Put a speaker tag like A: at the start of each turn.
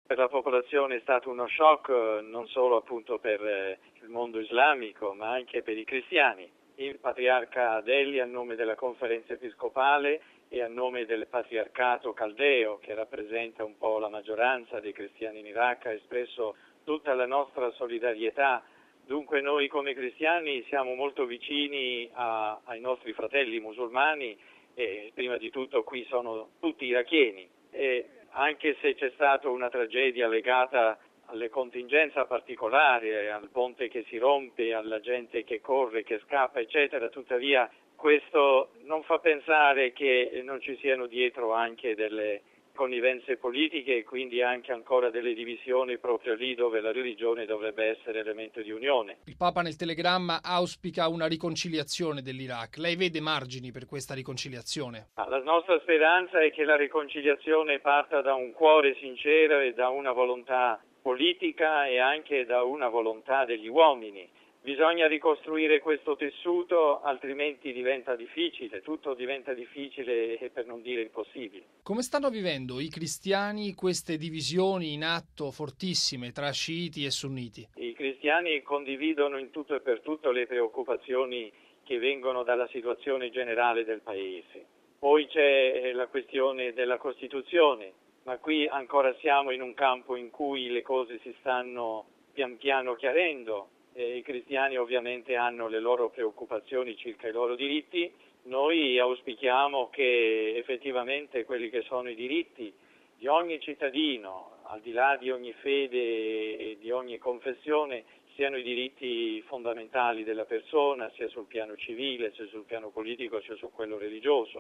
A: per la popolazione è stato uno shock non solo appunto per il mondo islamico, ma anche per i cristiani. Il patriarca Delli, a nome della conferenza episcopale e a nome del patriarcato caldeo, che rappresenta un po' la maggioranza dei cristiani in Iraq, ha espresso tutta la nostra solidarietà. Dunque noi come cristiani siamo molto vicini ai nostri fratelli musulmani e prima di tutto qui sono tutti iracheni. E anche se c'è stata una tragedia legata alle contingenze particolari, al ponte che si rompe, alla gente che corre, che scappa, eccetera, tuttavia questo non fa pensare che non ci siano dietro anche delle connivenze politiche e quindi anche ancora delle divisioni proprio lì dove la religione dovrebbe essere elemento di unione.
B: Il Papa nel telegramma auspica una riconciliazione dell'Iraq. Lei vede margini per questa riconciliazione?
A: La nostra speranza è che la riconciliazione parta da un cuore sincero e da una volontà politica e anche da una volontà degli uomini. Bisogna ricostruire questo tessuto, altrimenti diventa difficile, tutto diventa difficile e per non dire impossibile.
B: Come stanno vivendo i cristiani queste divisioni in atto fortissime tra sciiti e sunniti?
A: I cristiani condividono in tutto e per tutto le preoccupazioni che vengono dalla situazione generale del paese. Poi c'è la questione della Costituzione, ma qui ancora siamo in un campo in cui le cose si stanno pian piano chiarendo. I cristiani ovviamente hanno le loro preoccupazioni circa i loro diritti. Noi auspichiamo che effettivamente quelli che sono i diritti di ogni cittadino, al di là di ogni fede e di ogni confessione, siano i diritti fondamentali della persona, sia sul piano civile, sia sul piano politico, sia su quello religioso.